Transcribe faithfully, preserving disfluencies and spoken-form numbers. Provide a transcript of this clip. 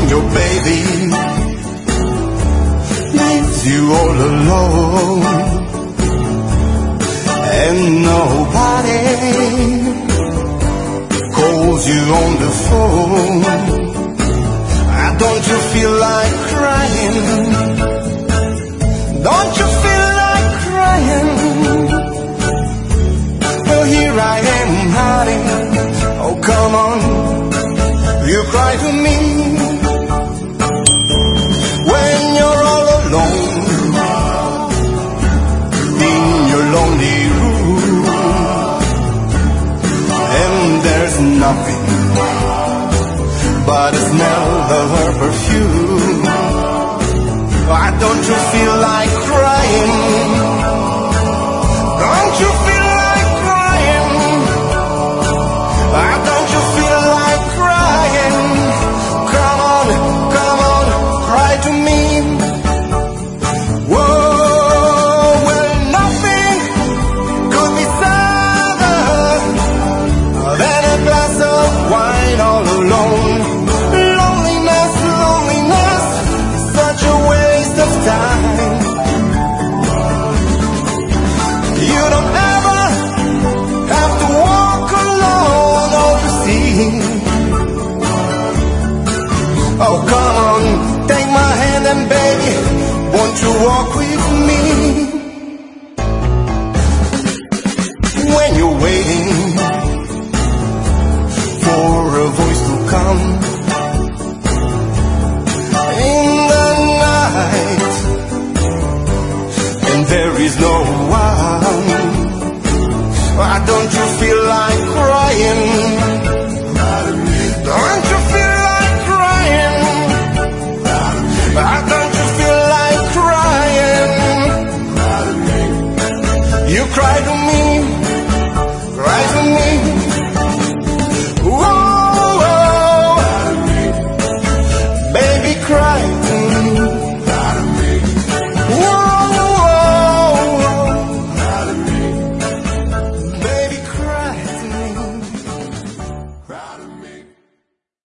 your baby leaves you all alone, and nobody calls you on the phone. Don't you feel like crying? Don't you feel like crying? Well, here I am hiding. Oh, come on, you cry to me when you're all alone in your lonely room, and there's nothing but the smell of her perfume. Why don't you feel like crying? Don't you feel like crying? Why don't you feel like crying? Come on, come on, cry to me. Whoa, well, nothing could be sadder than a glass of wine all alone. Time. You don't ever have to walk alone over sea. Oh, come on, take my hand and baby, won't you walk with me? When you're waiting for a voice to come in the night, there is no one. Why don't you